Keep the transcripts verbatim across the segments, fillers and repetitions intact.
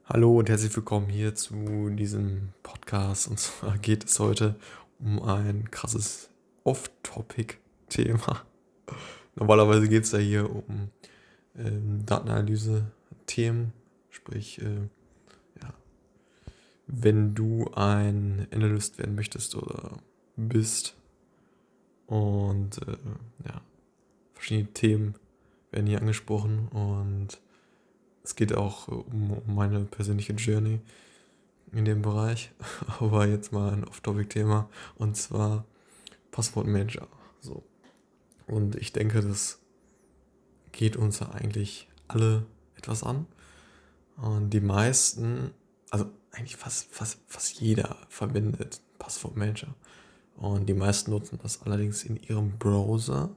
Hallo und herzlich willkommen hier zu diesem Podcast. Und zwar geht es heute um ein krasses Off-Topic-Thema. Normalerweise geht es ja hier um ähm, Datenanalyse-Themen, sprich, äh, ja, wenn du ein Analyst werden möchtest oder bist und äh, ja, verschiedene Themen werden hier angesprochen und es geht auch um, um meine persönliche Journey in dem Bereich, aber jetzt mal ein Off-Topic-Thema und zwar Passwortmanager. So. Und ich denke, das geht uns ja eigentlich alle etwas an. Und die meisten, also eigentlich fast, fast, fast jeder verwendet Passwortmanager. Und die meisten nutzen das allerdings in ihrem Browser.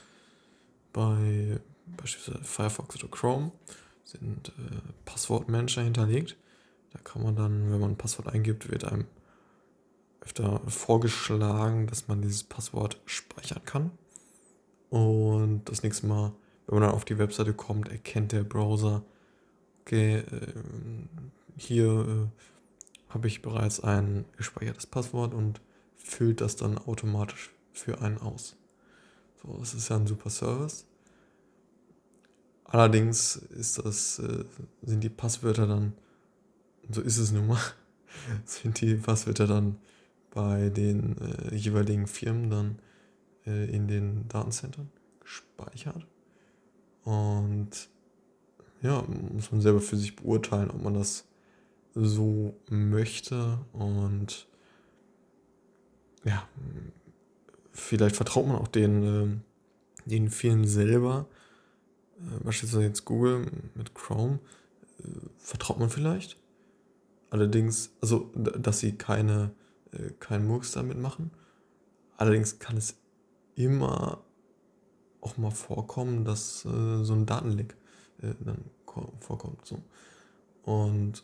Bei beispielsweise Firefox oder Chrome sind äh, Passwortmanager hinterlegt. Da kann man dann, wenn man ein Passwort eingibt, wird einem öfter vorgeschlagen, dass man dieses Passwort speichern kann. Und das nächste Mal, wenn man dann auf die Webseite kommt, erkennt der Browser, okay, äh, hier äh, habe ich bereits ein gespeichertes Passwort und füllt das dann automatisch für einen aus. So, das ist ja ein super Service. Allerdings ist das, äh, sind die Passwörter dann, so ist es nun mal, sind die Passwörter dann bei den äh, jeweiligen Firmen dann äh, in den Datenzentren gespeichert. Und ja, muss man selber für sich beurteilen, ob man das so möchte. Und ja, vielleicht vertraut man auch den, äh, den Firmen selber. Äh, beispielsweise jetzt Google mit Chrome. Äh, vertraut man vielleicht. Allerdings, also, d- dass sie keine, äh, keinen Murks damit machen. Allerdings kann es immer auch mal vorkommen, dass äh, so ein Datenleck äh, dann ko- vorkommt. So. Und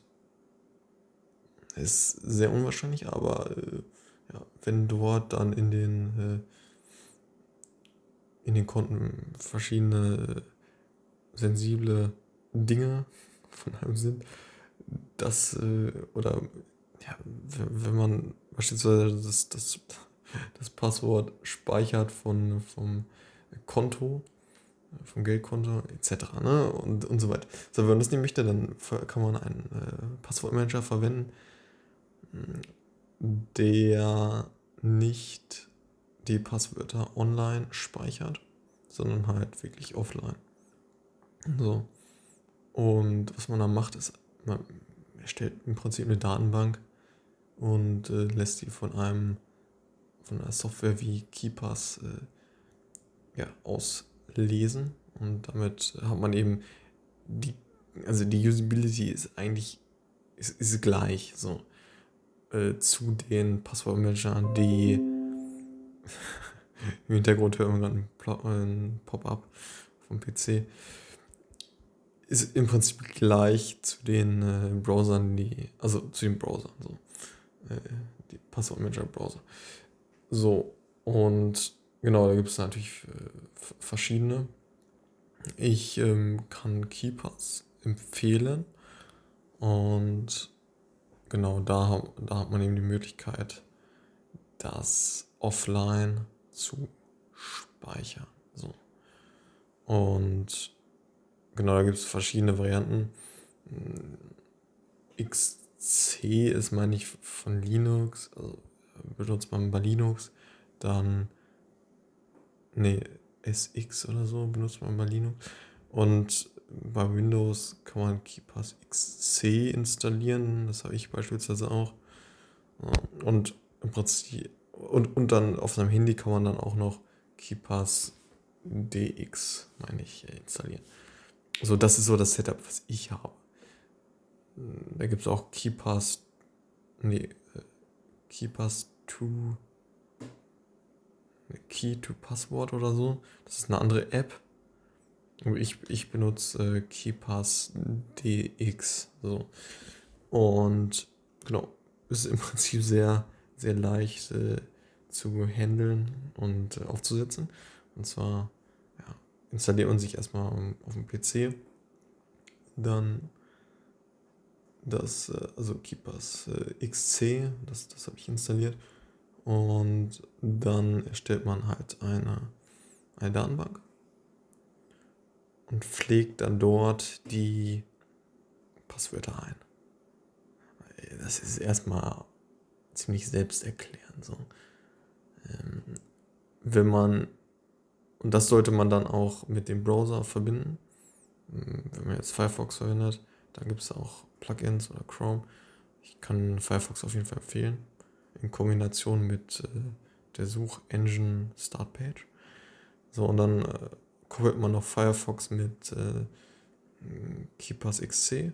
ist sehr unwahrscheinlich, aber äh, ja, wenn dort dann in den, äh, in den Konten verschiedene äh, sensible Dinge von einem sind, das äh, oder ja, wenn wenn man beispielsweise das, das, das Passwort speichert von, vom Konto, vom Geldkonto et cetera. Ne? Und, und so weiter. So, wenn man das nicht möchte, dann ver- kann man einen äh, Passwortmanager verwenden, der nicht die Passwörter online speichert, sondern halt wirklich offline. So. Und was man dann macht, ist, man erstellt im Prinzip eine Datenbank und äh, lässt die von einem, von einer Software wie KeePass äh, ja, auslesen. Und damit hat man eben die, also die Usability ist eigentlich, ist, ist gleich so äh, zu den Passwortmanagern, die im Hintergrund hören wir gerade ein Pop-up vom P C. Ist im Prinzip gleich zu den äh, Browsern, die, also zu den Browsern, so. Äh, die Passwortmanager-Browser. So, und genau, da gibt es natürlich äh, verschiedene. Ich ähm, kann Keepers empfehlen und genau da, da hat man eben die Möglichkeit, das offline zu speichern. So. Und genau, da gibt es verschiedene Varianten. X C ist, meine ich, von Linux, also benutzt man bei Linux. Dann, nee, S X oder so benutzt man bei Linux. Und bei Windows kann man KeePass X C installieren. Das habe ich beispielsweise auch. Ja, und im Prinzip, und, und dann auf seinem Handy kann man dann auch noch KeePass D X, meine ich, installieren. So, das ist so das Setup, was ich habe. Da gibt es auch KeePass, nee, KeePass to Key to Passwort oder so. Das ist eine andere App. Und ich, ich benutze äh, KeePass D X. So. Und genau, ist im Prinzip sehr, sehr leicht äh, zu handeln und äh, aufzusetzen. Und zwar ja, installiert man sich erstmal auf dem P C, dann das, äh, also Keepers äh, X C, das, das habe ich installiert. Und dann erstellt man halt eine, eine Datenbank und pflegt dann dort die Passwörter ein. Das ist erstmal ziemlich selbsterklärend. So. Ähm, wenn man, und das sollte man dann auch mit dem Browser verbinden. Wenn man jetzt Firefox verwendet, dann gibt es auch Plugins oder Chrome. Ich kann Firefox auf jeden Fall empfehlen. In Kombination mit äh, der Suchengine Startpage. So, und dann äh, koppelt man noch Firefox mit äh, Keepers X C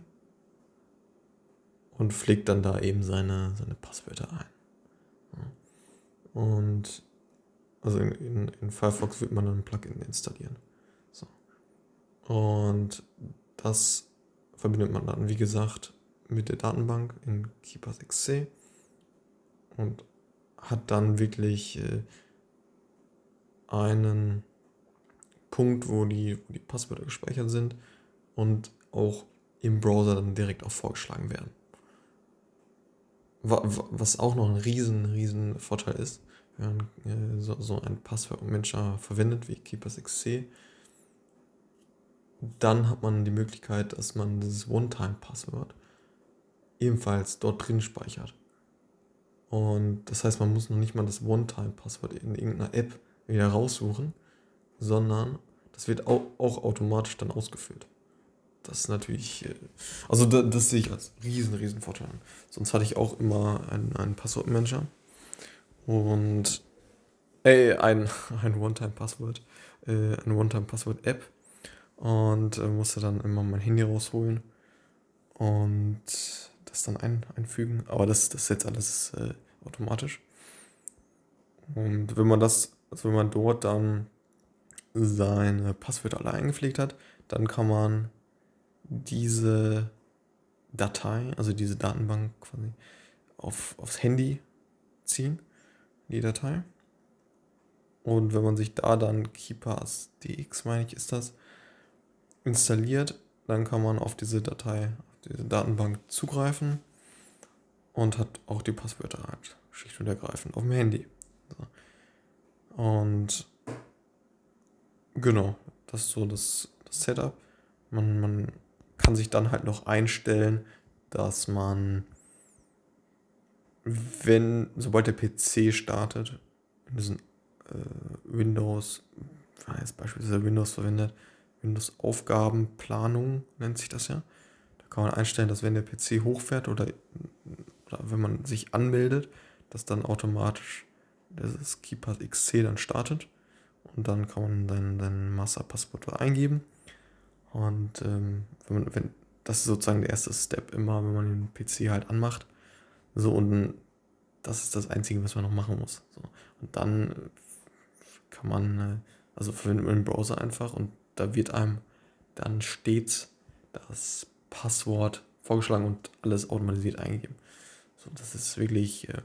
und pflegt dann da eben seine, seine Passwörter ein. Ja. Und also in, in, in Firefox wird man dann ein Plugin installieren. So. Und das verbindet man dann, wie gesagt, mit der Datenbank in Keepers X C und hat dann wirklich äh, einen Punkt, wo die, wo die Passwörter gespeichert sind und auch im Browser dann direkt auch vorgeschlagen werden. Was auch noch ein riesen, riesen Vorteil ist, wenn man äh, so, so ein Passwortmanager verwendet wie Keepers X C, dann hat man die Möglichkeit, dass man dieses One-Time-Passwort ebenfalls dort drin speichert. Und das heißt, man muss noch nicht mal das One-Time-Passwort in irgendeiner App wieder raussuchen, sondern das wird auch, auch automatisch dann ausgefüllt. Das ist natürlich, also das, das sehe ich als riesen, riesen Vorteil an. Sonst hatte ich auch immer einen, einen Passwortmanager und ey, ein, ein One-Time-Passwort, äh, eine One-Time-Passwort-App und äh, musste dann immer mein Handy rausholen und das dann ein, einfügen. Aber das, das ist jetzt alles äh, automatisch. Und wenn man das, also wenn man dort dann seine Passwörter alle eingepflegt hat, dann kann man diese Datei, also diese Datenbank quasi auf, aufs Handy ziehen, die Datei. Und wenn man sich da dann Keepers D X, meine ich, ist das, installiert, dann kann man auf diese Datei, auf diese Datenbank zugreifen und hat auch die Passwörter halt schlicht und ergreifend auf dem Handy. So. Und genau, das ist so das, das Setup. Man, man kann sich dann halt noch einstellen, dass man, wenn, sobald der P C startet, in diesen äh, Windows, wenn man jetzt beispielsweise Windows verwendet, Windows Aufgabenplanung nennt sich das ja. Da kann man einstellen, dass wenn der P C hochfährt oder, oder wenn man sich anmeldet, dass dann automatisch das Keepers X C dann startet. Und dann kann man dann sein Masterpasswort eingeben. Und ähm, wenn man, wenn, das ist sozusagen der erste Step immer, wenn man den P C halt anmacht. So, und das ist das Einzige, was man noch machen muss. So. Und dann kann man, also verwendet man den Browser einfach und da wird einem dann stets das Passwort vorgeschlagen und alles automatisiert eingegeben. So, das ist wirklich äh,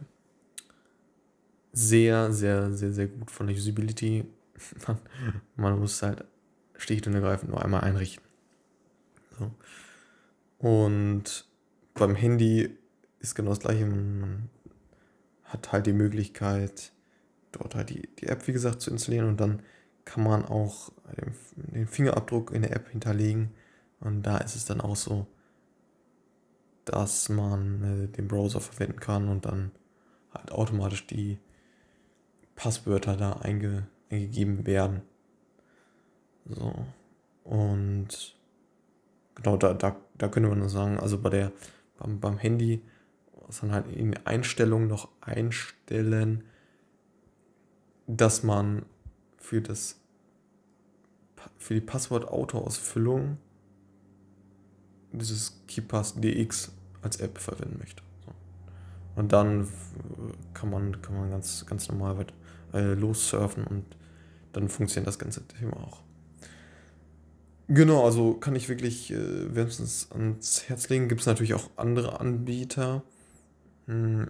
sehr, sehr, sehr, sehr gut von der Usability. Man, man muss halt schlicht und ergreifend nur einmal einrichten. So. Und beim Handy ist genau das gleiche. Man, man hat halt die Möglichkeit, dort halt die, die App, wie gesagt, zu installieren und dann kann man auch den, den Fingerabdruck in der App hinterlegen. Und da ist es dann auch so, dass man äh, den Browser verwenden kann und dann halt automatisch die Passwörter da einge, eingegeben werden. So. Und genau, da, da, da könnte man nur sagen, also bei der, beim, beim Handy muss man halt in Einstellungen noch einstellen, dass man für das für die Passwort-Auto-Ausfüllung dieses Keepers D X als App verwenden möchte. So. Und dann kann man, kann man ganz, ganz normal weit, äh, lossurfen und dann funktioniert das ganze Thema auch. Genau, also kann ich wirklich äh, wärmstens ans Herz legen. Gibt es natürlich auch andere Anbieter. Hm.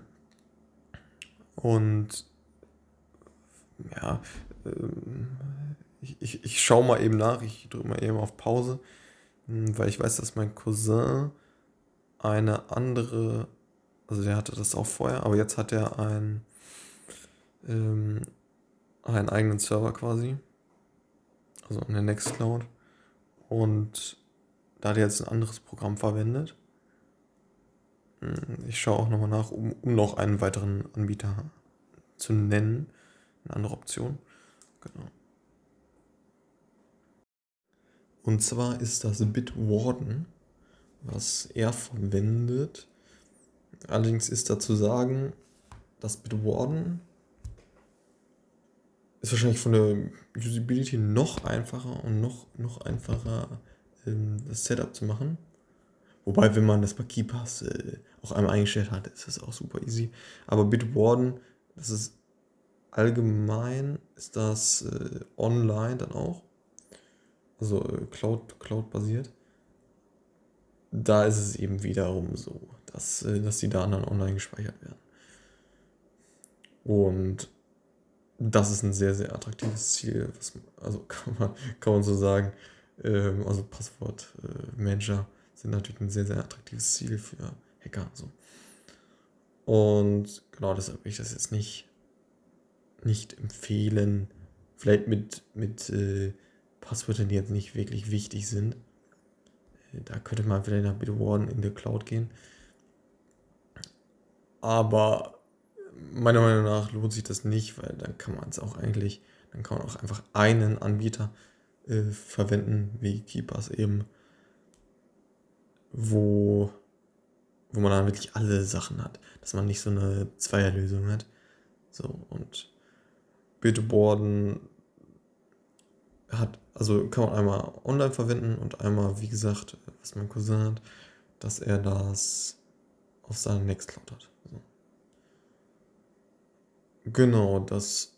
Und ja, ähm, ich, ich, ich schaue mal eben nach. Ich drücke mal eben auf Pause, hm, weil ich weiß, dass mein Cousin eine andere, also der hatte das auch vorher, aber jetzt hat er ein, ähm, einen eigenen Server quasi, also eine Nextcloud. Und da hat er jetzt ein anderes Programm verwendet. Ich schaue auch nochmal nach, um, um noch einen weiteren Anbieter zu nennen. Eine andere Option. Genau. Und zwar ist das Bitwarden, was er verwendet. Allerdings ist da zu sagen, dass Bitwarden ist wahrscheinlich von der Usability noch einfacher und noch, noch einfacher, ähm, das Setup zu machen. Wobei, wenn man das bei KeePass äh, auch einmal eingestellt hat, ist das auch super easy. Aber Bitwarden, das ist allgemein, ist das äh, online dann auch. Also äh, Cloud, Cloud-basiert. Da ist es eben wiederum so, dass, äh, dass die Daten dann online gespeichert werden. Und das ist ein sehr, sehr attraktives Ziel. Was, also kann man, kann man so sagen. Ähm, also Passwortmanager äh, sind natürlich ein sehr, sehr attraktives Ziel für Hacker. So. Und genau deshalb will ich das jetzt nicht, nicht empfehlen. Vielleicht mit, mit äh, Passwörtern, die jetzt nicht wirklich wichtig sind. Da könnte man vielleicht nach Bitwarden in der Cloud gehen. Aber meiner Meinung nach lohnt sich das nicht, weil dann kann man es auch eigentlich, dann kann man auch einfach einen Anbieter äh, verwenden, wie KeePass eben, wo, wo man dann wirklich alle Sachen hat, dass man nicht so eine Zweierlösung hat. So, und Bitwarden hat, also kann man einmal online verwenden und einmal, wie gesagt, was mein Cousin hat, dass er das auf seiner Nextcloud hat. So. Genau, das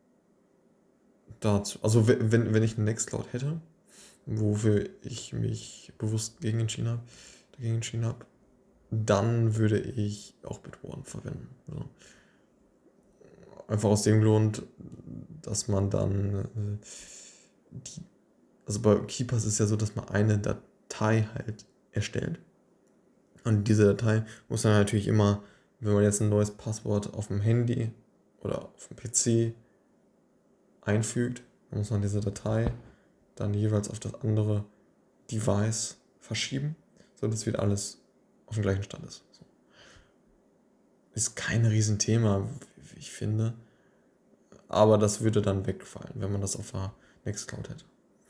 dazu. Also wenn, wenn ich eine Nextcloud hätte, wofür ich mich bewusst gegen entschieden habe, dagegen entschieden habe, dann würde ich auch Bitwarden verwenden. Also einfach aus dem Grund, dass man dann äh, die, also bei KeePass ist ja so, dass man eine Datei halt erstellt. Und diese Datei muss dann natürlich immer, wenn man jetzt ein neues Passwort auf dem Handy oder auf dem P C einfügt, dann muss man diese Datei dann jeweils auf das andere Device verschieben, sodass wieder alles auf dem gleichen Stand ist. So. Ist kein Riesenthema, wie ich finde. Aber das würde dann wegfallen, wenn man das auf der Nextcloud hätte.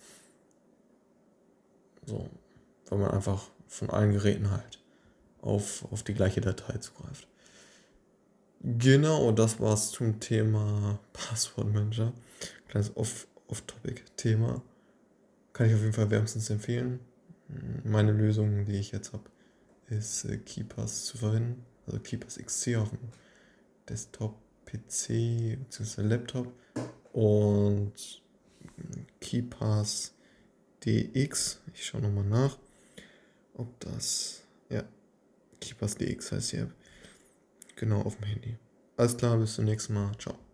So, weil man einfach von allen Geräten halt auf, auf die gleiche Datei zugreift. Genau, das war's zum Thema Passwortmanager. Kleines Off- Off-Topic-Thema. Kann ich auf jeden Fall wärmstens empfehlen. Meine Lösung, die ich jetzt habe, ist äh, KeePass zu verwenden. Also KeePass X C auf dem Desktop, P C bzw. Laptop. Und KeePass D X. Ich schaue nochmal nach, ob das. Ja, KeePass D X heißt die App. Genau, auf dem Handy. Alles klar, bis zum nächsten Mal. Ciao.